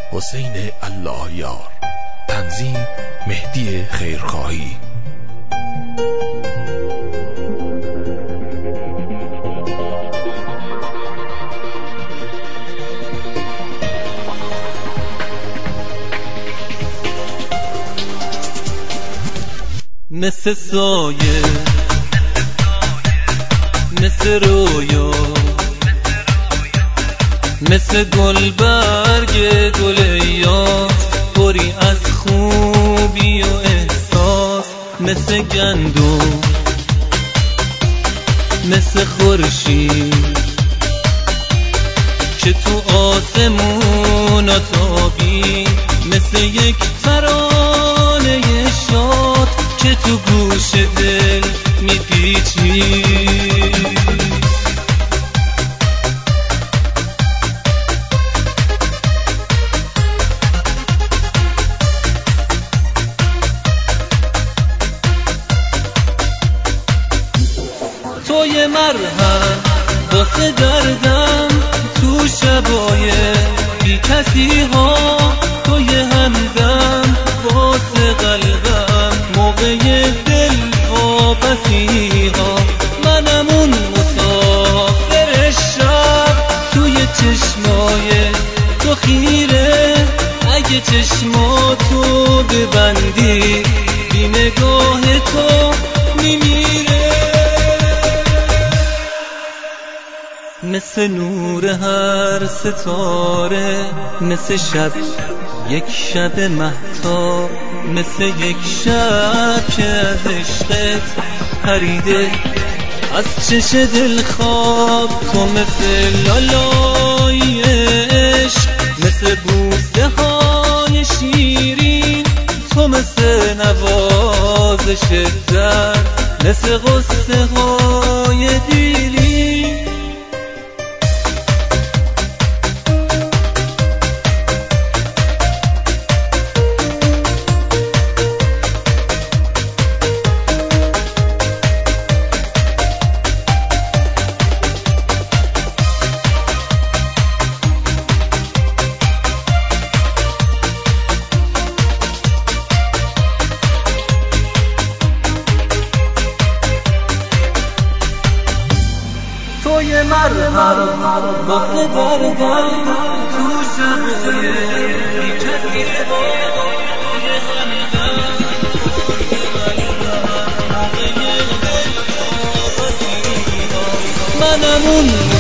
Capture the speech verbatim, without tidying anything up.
حسین الله یار. تنظیم مهدی خیرخواهی. مثل سایه، مثل رویا، مثل گل برگ گل یاس، پری از خوبی و احساس. مثل گندم، مثل خورشید که تو آسمون تابی. مثل یک ترانه شاد که تو گوش دل میپیچی. تو یه مرهم واسه دردم تو شبای بی کسی ها. تو یه همدم واسه قلبم موقع دل وابسی ها. منم اون مسافر شب توی چشمای تو خیره. اگه چشماتو ببندی بی نگاه تو میمیره. مثل نور هر ستاره، مثل شب یک شب مهتاب، مثل یک شب که از عشقت پریده از چش دل خواب. تو مثل لالای عشق، مثل بوسه های شیرین. تو مثل نوازش درد، مثل غصه های دیرین. تو یه مرهم واسه دردم تو شبای بی کسی ها. یه خندم منم اون